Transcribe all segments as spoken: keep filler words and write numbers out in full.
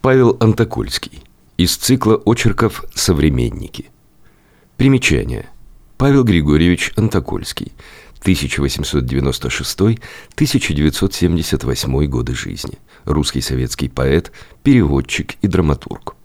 Павел Антокольский. Из цикла очерков «Современники». Примечание. Павел Григорьевич Антокольский. тысяча восемьсот девяносто шестой — тысяча девятьсот семьдесят восьмой годы жизни. Русский советский поэт, переводчик и драматург.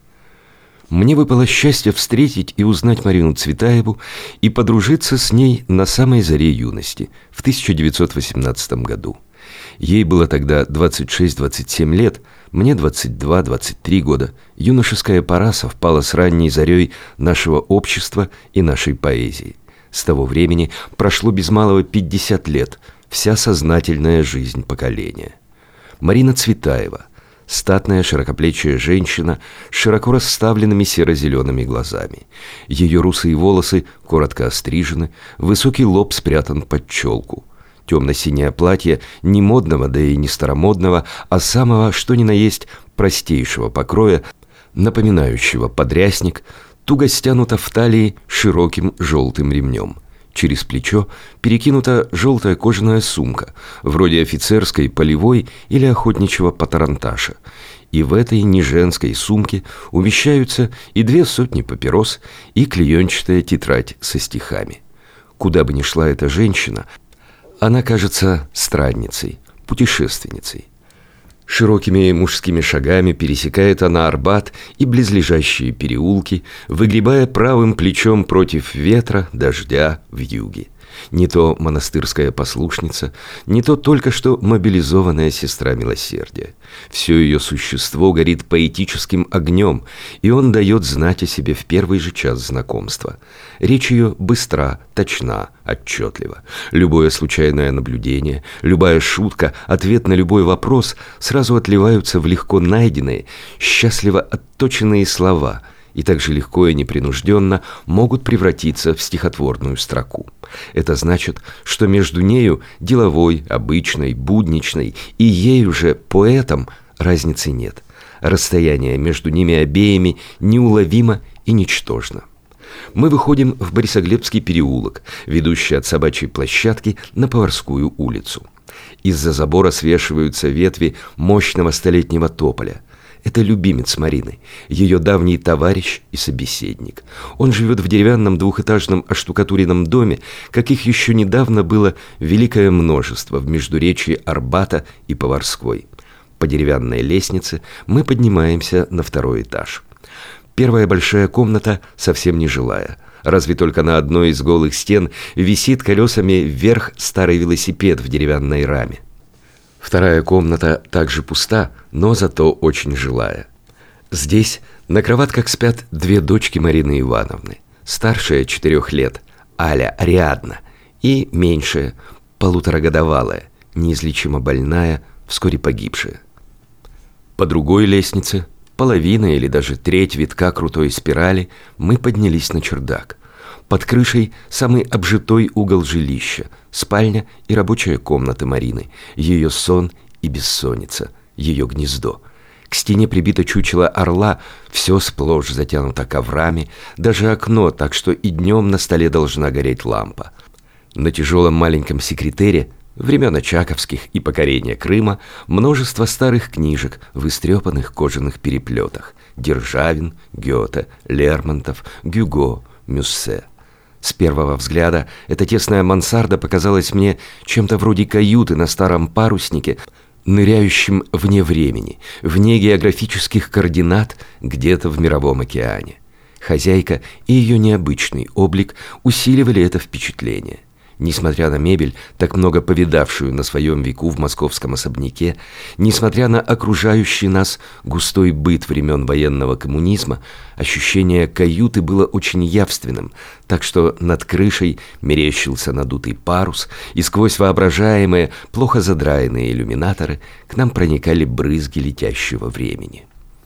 Мне выпало счастье встретить и узнать Марину Цветаеву и подружиться с ней на самой заре юности, в тысяча девятьсот восемнадцатом году. Ей было тогда двадцать шесть — двадцать семь лет, мне двадцать два — двадцать три года. Юношеская пора совпала с ранней зарей нашего общества и нашей поэзии. С того времени прошло без малого пятьдесят лет, вся сознательная жизнь поколения. Марина Цветаева – статная широкоплечая женщина с широко расставленными серо-зелеными глазами. Ее русые волосы коротко острижены, высокий лоб спрятан под челку. Темно-синее платье не модного, да и не старомодного, а самого, что ни на есть, простейшего покроя, напоминающего подрясник, туго стянуто в талии широким желтым ремнем. Через плечо перекинута желтая кожаная сумка, вроде офицерской, полевой или охотничьего патронташа. И в этой неженской сумке умещаются и две сотни папирос, и клеенчатая тетрадь со стихами. Куда бы ни шла эта женщина, она кажется странницей, путешественницей. Широкими мужскими шагами пересекает она Арбат и близлежащие переулки, выгребая правым плечом против ветра, дождя, вьюги. Не то монастырская послушница, не то только что мобилизованная сестра милосердия. Все ее существо горит поэтическим огнем, и он дает знать о себе в первый же час знакомства. Речь ее быстра, точна, отчетлива. Любое случайное наблюдение, любая шутка, ответ на любой вопрос сразу отливаются в легко найденные, счастливо отточенные слова – и так же легко и непринужденно могут превратиться в стихотворную строку. Это значит, что между нею, деловой, обычной, будничной, и ею же, поэтом, разницы нет. Расстояние между ними обеими неуловимо и ничтожно. Мы выходим в Борисоглебский переулок, ведущий от собачьей площадки на Поварскую улицу. Из-за забора свешиваются ветви мощного столетнего тополя. Это любимец Марины, ее давний товарищ и собеседник. Он живет в деревянном двухэтажном оштукатуренном доме, каких еще недавно было великое множество в междуречии Арбата и Поварской. По деревянной лестнице мы поднимаемся на второй этаж. Первая большая комната совсем не жилая. Разве только на одной из голых стен висит колесами вверх старый велосипед в деревянной раме. Вторая комната также пуста, но зато очень жилая. Здесь на кроватках спят две дочки Марины Ивановны. Старшая четырех лет, Аля Ариадна, и меньшая, полуторагодовалая, неизлечимо больная, вскоре погибшая. По другой лестнице, половина или даже треть витка крутой спирали, мы поднялись на чердак. Под крышей самый обжитой угол жилища, спальня и рабочая комната Марины, ее сон и бессонница, ее гнездо. К стене прибито чучело орла, все сплошь затянуто коврами, даже окно, так что и днем на столе должна гореть лампа. На тяжелом маленьком секретере времен Очаковских и покорения Крыма множество старых книжек в истрепанных кожаных переплетах: Державин, Гёте, Лермонтов, Гюго, Мюссе. С первого взгляда эта тесная мансарда показалась мне чем-то вроде каюты на старом паруснике, ныряющим вне времени, вне географических координат, где-то в мировом океане. Хозяйка и ее необычный облик усиливали это впечатление. Несмотря на мебель, так много повидавшую на своем веку в московском особняке, несмотря на окружающий нас густой быт времен военного коммунизма, ощущение каюты было очень явственным, так что над крышей мерещился надутый парус, и сквозь воображаемые, плохо задраенные иллюминаторы к нам проникали брызги летящего времени.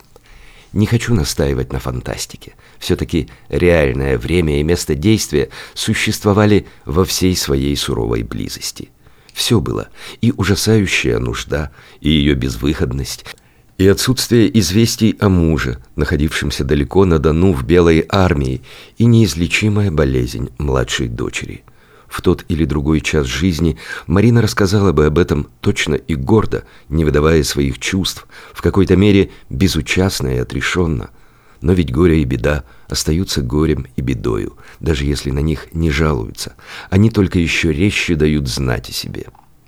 Не хочу настаивать на фантастике. Все-таки реальное время и место действия существовали во всей своей суровой близости. Все было: и ужасающая нужда, и ее безвыходность, и отсутствие известий о муже, находившемся далеко на Дону в Белой армии, и неизлечимая болезнь младшей дочери. В тот или другой час жизни Марина рассказала бы об этом точно и гордо, не выдавая своих чувств, в какой-то мере безучастно и отрешенно. Но ведь горе и беда остаются горем и бедою, даже если на них не жалуются. Они только еще резче дают знать о себе.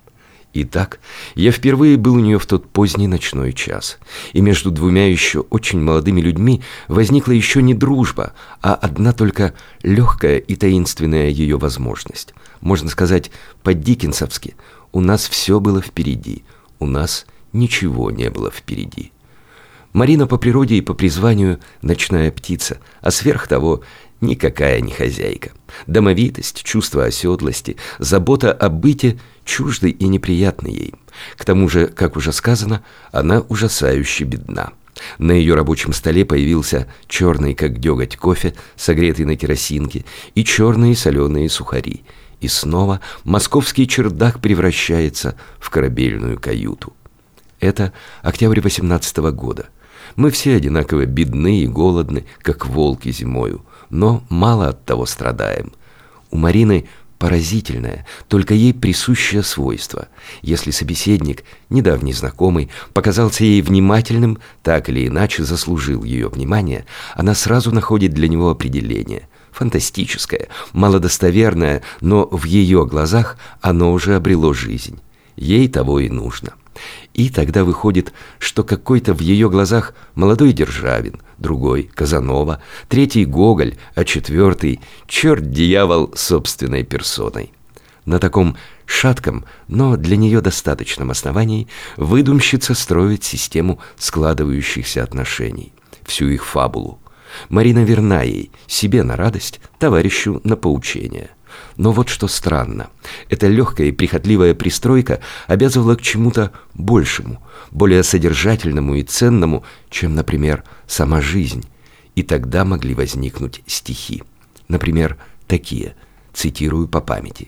Итак, я впервые был у нее в тот поздний ночной час, и между двумя еще очень молодыми людьми возникла еще не дружба, а одна только легкая и таинственная ее возможность. Можно сказать по-диккенсовски: у нас все было впереди, у нас ничего не было впереди. Марина по природе и по призванию ночная птица, а сверх того никакая не хозяйка. Домовитость, чувство оседлости, забота о быте чужды и неприятны ей. К тому же, как уже сказано, она ужасающе бедна. На ее рабочем столе появился черный, как деготь, кофе, согретый на керосинке, и черные соленые сухари. И снова московский чердак превращается в корабельную каюту. Это октябрь восемнадцатого года. Мы все одинаково бедны и голодны, как волки зимою, но мало от того страдаем. У Марины поразительное, только ей присущее свойство. Если собеседник, недавний знакомый, показался ей внимательным, так или иначе заслужил ее внимание, она сразу находит для него определение. Фантастическое, малодостоверное, но в ее глазах оно уже обрело жизнь. Ей того и нужно. И тогда выходит, что какой-то в ее глазах молодой Державин, другой — Казанова, третий — Гоголь, а четвертый — черт-дьявол собственной персоной. На таком шатком, но для нее достаточном основании выдумщица строит систему складывающихся отношений, всю их фабулу. Марина верна ей, себе на радость, товарищу на поучение. Но вот что странно. Эта легкая и прихотливая пристройка обязывала к чему-то большему, более содержательному и ценному, чем, например, сама жизнь. И тогда могли возникнуть стихи. Например, такие, цитирую по памяти.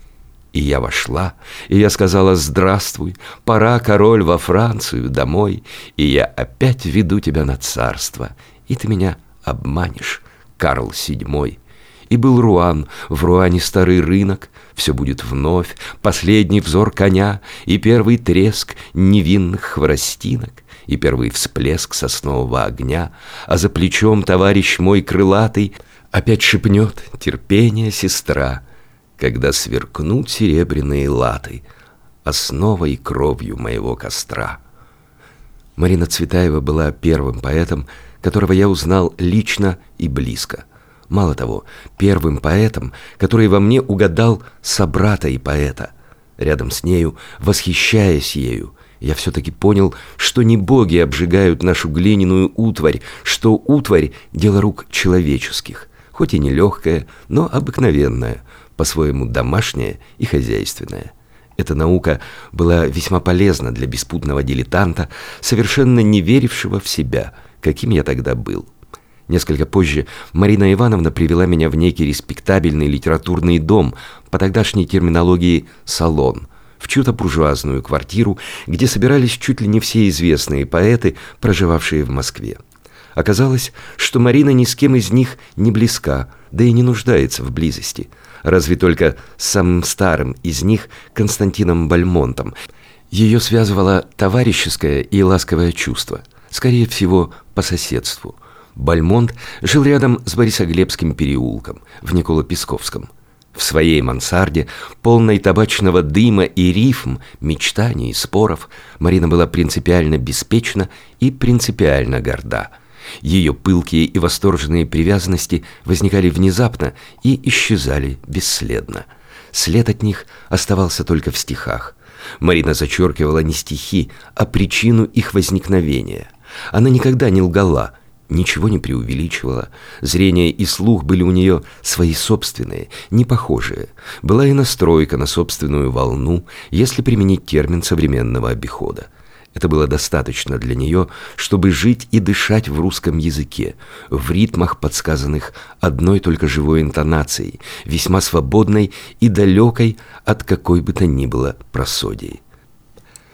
«И я вошла, и я сказала: здравствуй, пора, король, во Францию, домой, и я опять веду тебя на царство, и ты меня обманешь, Карл седьмой. И был Руан, в Руане старый рынок, все будет вновь, последний взор коня, и первый треск невинных хворостинок, и первый всплеск соснового огня, а за плечом товарищ мой крылатый опять шепнет: терпение, сестра, когда сверкнут серебряные латы основой и кровью моего костра». Марина Цветаева была первым поэтом, которого я узнал лично и близко. Мало того, первым поэтом, который во мне угадал собрата и поэта. Рядом с нею, восхищаясь ею, я все-таки понял, что не боги обжигают нашу глиняную утварь, что утварь — дело рук человеческих, хоть и нелегкое, но обыкновенное, по-своему домашнее и хозяйственное. Эта наука была весьма полезна для беспутного дилетанта, совершенно не верившего в себя, каким я тогда был. Несколько позже Марина Ивановна привела меня в некий респектабельный литературный дом, по тогдашней терминологии «салон», в чью-то буржуазную квартиру, где собирались чуть ли не все известные поэты, проживавшие в Москве. Оказалось, что Марина ни с кем из них не близка, да и не нуждается в близости, разве только с самым старым из них, Константином Бальмонтом. Ее связывало товарищеское и ласковое чувство, скорее всего, по соседству. Бальмонт жил рядом с Борисоглебским переулком, в Николо-Песковском. В своей мансарде, полной табачного дыма и рифм, мечтаний и споров, Марина была принципиально беспечна и принципиально горда. Ее пылкие и восторженные привязанности возникали внезапно и исчезали бесследно. След от них оставался только в стихах. Марина зачеркивала не стихи, а причину их возникновения. Она никогда не лгала, ничего не преувеличивала. Зрение и слух были у нее свои собственные, не похожие. Была и настройка на собственную волну, если применить термин современного обихода. Это было достаточно для нее, чтобы жить и дышать в русском языке, в ритмах, подсказанных одной только живой интонацией, весьма свободной и далекой от какой бы то ни было просодии.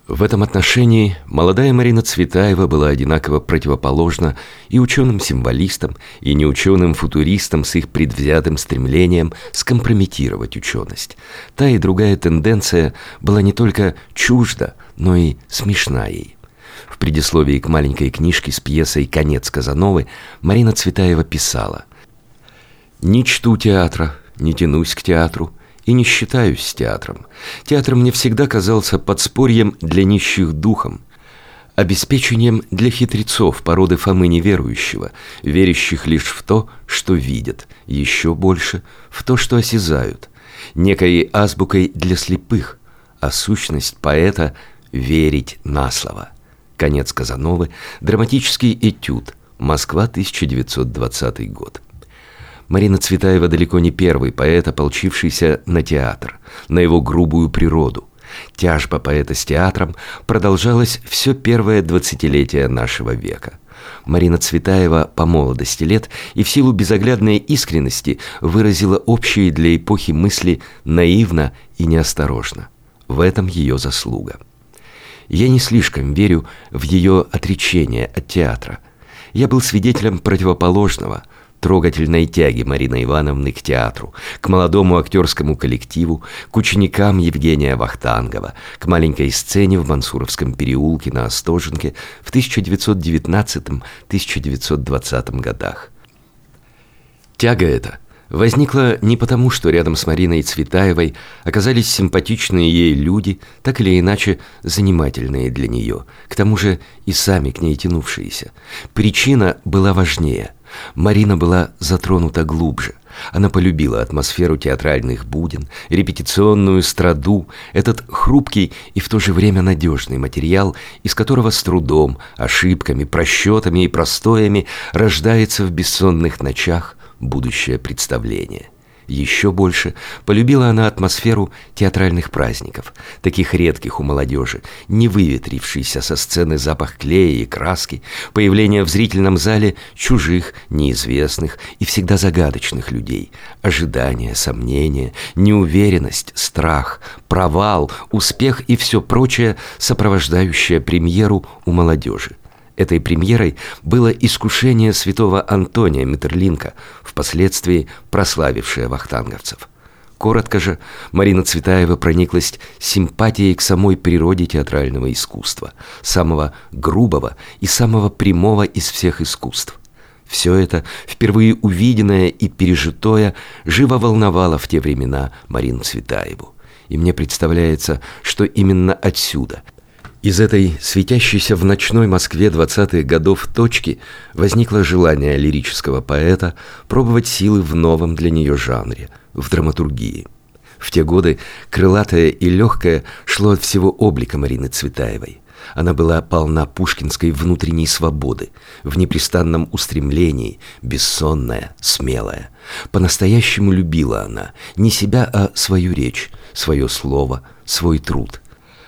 В этом отношении молодая Марина Цветаева была одинаково противоположна и ученым-символистам, и неученым-футуристам с их предвзятым стремлением скомпрометировать ученость. Та и другая тенденция была не только чужда, но и смешна ей. В предисловии к маленькой книжке с пьесой «Конец Казановы» Марина Цветаева писала: «Не чту театра, не тянусь к театру и не считаюсь с театром. Театр мне всегда казался подспорьем для нищих духом, обеспечением для хитрецов породы Фомы неверующего, верящих лишь в то, что видят, еще больше в то, что осязают, некой азбукой для слепых, а сущность поэта — верить на слово». Конец Казановы. Драматический этюд. Москва, тысяча девятьсот двадцатый год. Марина Цветаева далеко не первый поэт, ополчившийся на театр, на его грубую природу. Тяжба поэта с театром продолжалась все первое двадцатилетие нашего века. Марина Цветаева по молодости лет и в силу безоглядной искренности выразила общие для эпохи мысли наивно и неосторожно. В этом ее заслуга. Я не слишком верю в ее отречение от театра. Я был свидетелем противоположного, трогательной тяги Марины Ивановны к театру, к молодому актерскому коллективу, к ученикам Евгения Вахтангова, к маленькой сцене в Мансуровском переулке на Остоженке в тысяча девятьсот девятнадцатом — тысяча девятьсот двадцатом годах. Тяга эта возникла не потому, что рядом с Мариной Цветаевой оказались симпатичные ей люди, так или иначе занимательные для нее, к тому же и сами к ней тянувшиеся. Причина была важнее. Марина была затронута глубже. Она полюбила атмосферу театральных буден, репетиционную страду, этот хрупкий и в то же время надежный материал, из которого с трудом, ошибками, просчетами и простоями рождается в бессонных ночах будущее представление. Еще больше полюбила она атмосферу театральных праздников, таких редких у молодежи, не выветрившийся со сцены запах клея и краски, появление в зрительном зале чужих, неизвестных и всегда загадочных людей, ожидания, сомнения, неуверенность, страх, провал, успех и все прочее, сопровождающее премьеру у молодежи. Этой премьерой было искушение святого Антония Метерлинка, впоследствии прославившее вахтанговцев. Коротко же, Марина Цветаева прониклась симпатией к самой природе театрального искусства, самого грубого и самого прямого из всех искусств. Все это, впервые увиденное и пережитое, живо волновало в те времена Марину Цветаеву. И мне представляется, что именно отсюда, из этой светящейся в ночной Москве двадцатых годов точки, возникло желание лирического поэта пробовать силы в новом для нее жанре, в драматургии. В те годы крылатое и легкое шло от всего облика Марины Цветаевой. Она была полна пушкинской внутренней свободы, в непрестанном устремлении, бессонная, смелая. По-настоящему любила она не себя, а свою речь, свое слово, свой труд.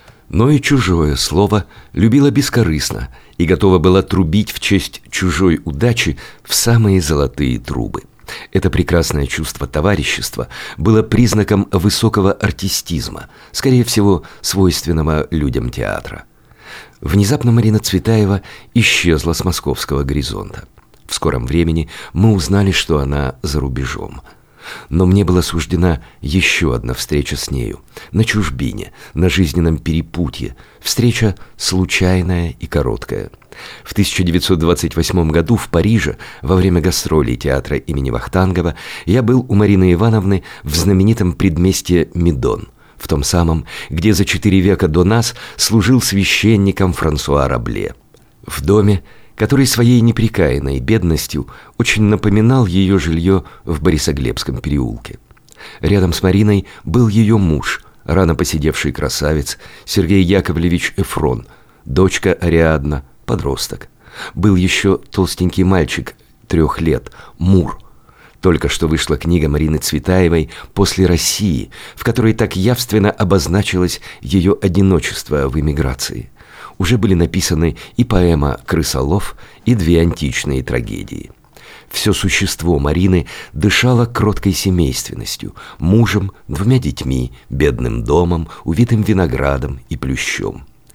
Но и чужое слово любила бескорыстно и готова была трубить в честь чужой удачи в самые золотые трубы. Это прекрасное чувство товарищества было признаком высокого артистизма, скорее всего, свойственного людям театра. Внезапно Марина Цветаева исчезла с московского горизонта. В скором времени мы узнали, что она за рубежом. Но мне была суждена еще одна встреча с нею, на чужбине, на жизненном перепутье, встреча случайная и короткая. В тысяча девятьсот двадцать восьмом году в Париже, во время гастролей театра имени Вахтангова, я был у Марины Ивановны в знаменитом предместье Медон, в том самом, где за четыре века до нас служил священником Франсуа Рабле. В доме, который своей непрекаянной бедностью очень напоминал ее жилье в Борисоглебском переулке. Рядом с Мариной был ее муж, рано поседевший красавец Сергей Яковлевич Эфрон, дочка Ариадна, подросток. Был еще толстенький мальчик трех лет, Мур. Только что вышла книга Марины Цветаевой «После России», в которой так явственно обозначилось ее одиночество в эмиграции. Уже были написаны и поэма «Крысолов», и две античные трагедии. Все существо Марины дышало кроткой семейственностью, мужем, двумя детьми, бедным домом, увитым виноградом и плющом.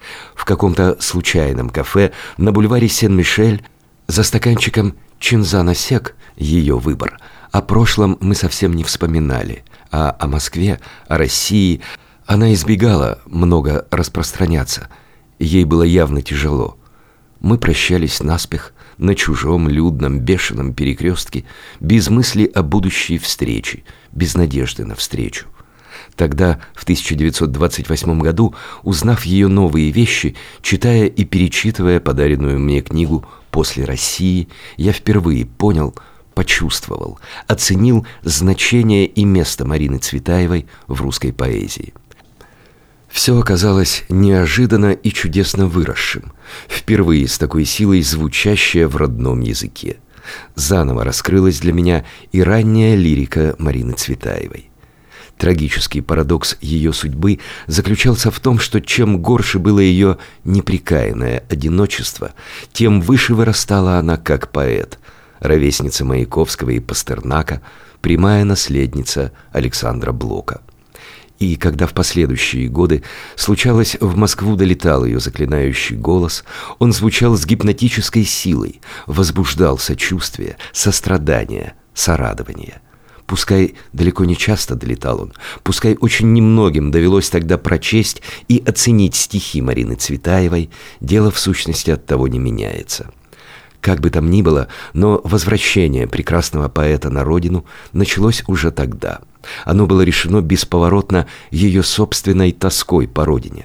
В каком-то случайном кафе на бульваре Сен-Мишель за стаканчиком чинзана сек, ее выбор, о прошлом мы совсем не вспоминали, а о Москве, о России она избегала много распространяться. Ей было явно тяжело. Мы прощались наспех на чужом, людном, бешеном перекрестке, без мысли о будущей встрече, без надежды на встречу. Тогда, в тысяча девятьсот двадцать восьмом году, узнав ее новые вещи, читая и перечитывая подаренную мне книгу «После России», я впервые понял, почувствовал, оценил значение и место Марины Цветаевой в русской поэзии. Все оказалось неожиданно и чудесно выросшим, впервые с такой силой звучащее в родном языке. Заново раскрылась для меня и ранняя лирика Марины Цветаевой. Трагический парадокс ее судьбы заключался в том, что чем горше было ее непрекаянное одиночество, тем выше вырастала она как поэт, ровесница Маяковского и Пастернака, прямая наследница Александра Блока. И когда в последующие годы случалось, в Москву долетал ее заклинающий голос, он звучал с гипнотической силой, возбуждал сочувствие, сострадание, сорадование. Пускай далеко не часто долетал он, пускай очень немногим довелось тогда прочесть и оценить стихи Марины Цветаевой, дело в сущности от того не меняется. Как бы там ни было, но возвращение прекрасного поэта на родину началось уже тогда. Оно было решено бесповоротно ее собственной тоской по родине.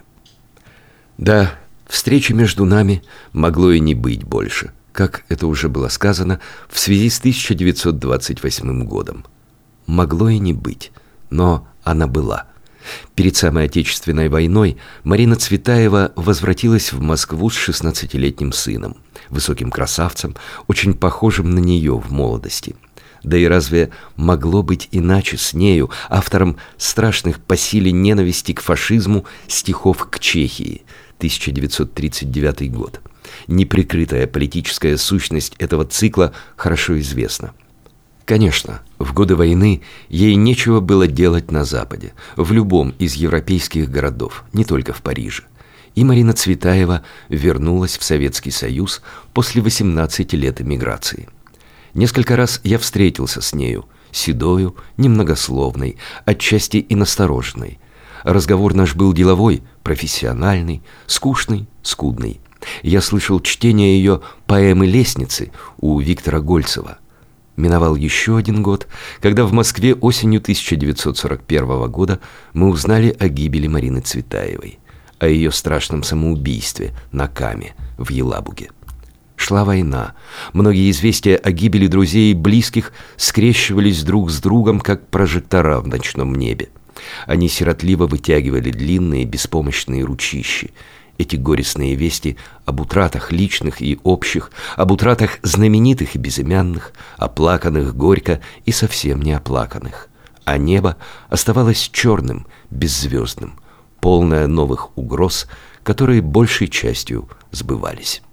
Да, встречи между нами могло и не быть больше, как это уже было сказано в связи с тысяча девятьсот двадцать восьмым годом. Могло и не быть, но она была. Перед самой Отечественной войной Марина Цветаева возвратилась в Москву с шестнадцатилетним сыном, высоким красавцем, очень похожим на нее в молодости. Да и разве могло быть иначе с нею, автором страшных по силе ненависти к фашизму стихов к Чехии, тысяча девятьсот тридцать девятый год. Неприкрытая политическая сущность этого цикла хорошо известна. Конечно, в годы войны ей нечего было делать на Западе, в любом из европейских городов, не только в Париже. И Марина Цветаева вернулась в Советский Союз после восемнадцати лет эмиграции. Несколько раз я встретился с нею, седою, немногословной, отчасти и настороженной. Разговор наш был деловой, профессиональный, скучный, скудный. Я слышал чтение ее поэмы «Лестницы» у Виктора Гольцева. Миновал еще один год, когда в Москве осенью тысяча девятьсот сорок первого года мы узнали о гибели Марины Цветаевой, о ее страшном самоубийстве на Каме в Елабуге. Шла война. Многие известия о гибели друзей и близких скрещивались друг с другом, как прожектора в ночном небе. Они сиротливо вытягивали длинные беспомощные ручищи. Эти горестные вести об утратах личных и общих, об утратах знаменитых и безымянных, оплаканных горько и совсем не оплаканных. А небо оставалось черным, беззвездным, полное новых угроз, которые большей частью сбывались.